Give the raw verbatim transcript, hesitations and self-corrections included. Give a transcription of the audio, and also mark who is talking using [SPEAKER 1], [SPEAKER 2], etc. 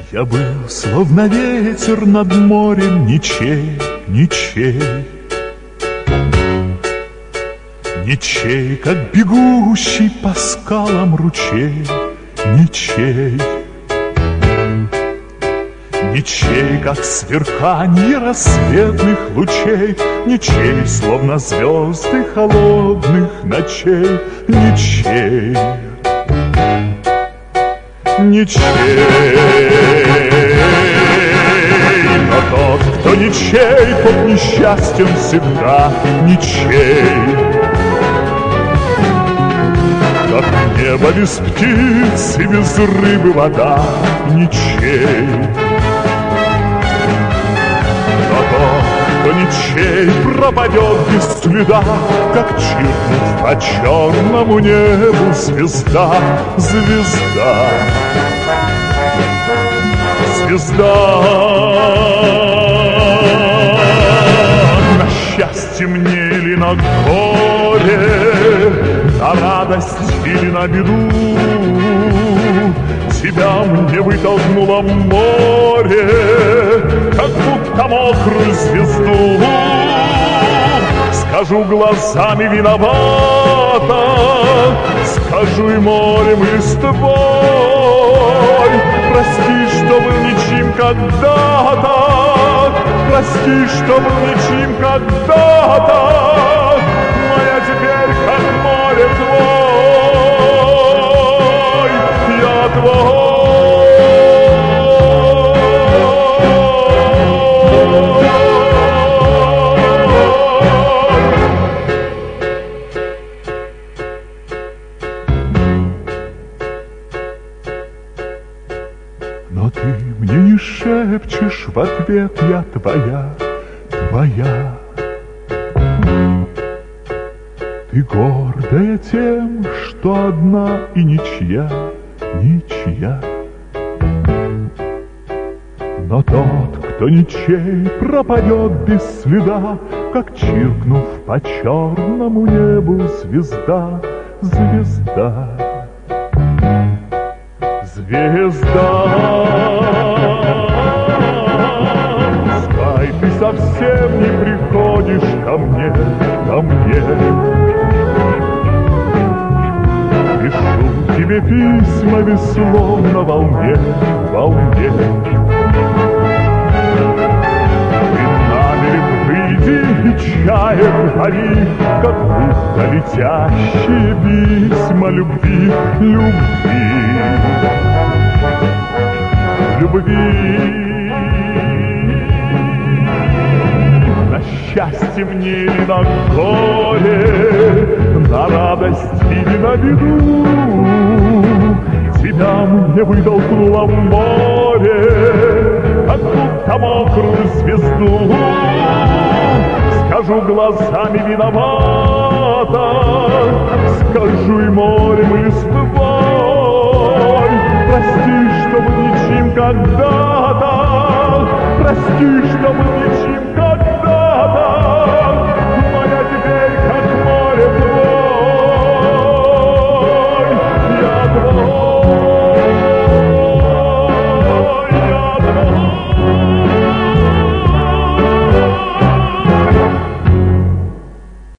[SPEAKER 1] Я был словно ветер над морем, ничей, ничей. Ничей, как бегущий по скалам ручей, ничей. Ничей, как сверканье рассветных лучей, ничей, словно звезды холодных ночей, ничей. Ничей, но тот, кто ничей, тот несчастен всегда, ничей. Как небо без птиц и без рыбы вода, ничей. Но тот, кто ничей, пропадет без следа, как чиркнув по черному небу звезда, звезда, звезда. На счастье мне или на горе, на радость или на беду, тебя мне вытолкнуло море, как будто мокрую звезду. Скажу глазами виновата, скажу и морем, и с тобой. Прости, что был ничем когда-то, прости, что был ничем когда-то, но я теперь как море твой, я твой. Но ты мне не шепчешь в ответ, я твоя, твоя. Ты гордая тем, что одна и ничья, ничья. Но тот, кто ничей, пропадет без следа, как чиркнув по черному небу звезда, звезда, звезда. Пускай ты совсем не приходишь ко мне, ко мне. Пишу тебе письма веслом на волне, волне. Ты намерен выйди и чаем гори, как будто летящие письма любви, любви, любви. На счастье мне или на горе, на радость или на беду, тебя мне вытолкнуло в море, как будто мокрую звезду. Скажу глазами виновата, скажу и морем, и с тобой. Прости, что мы ничем когда-то, прости, что мы ничем когда-то,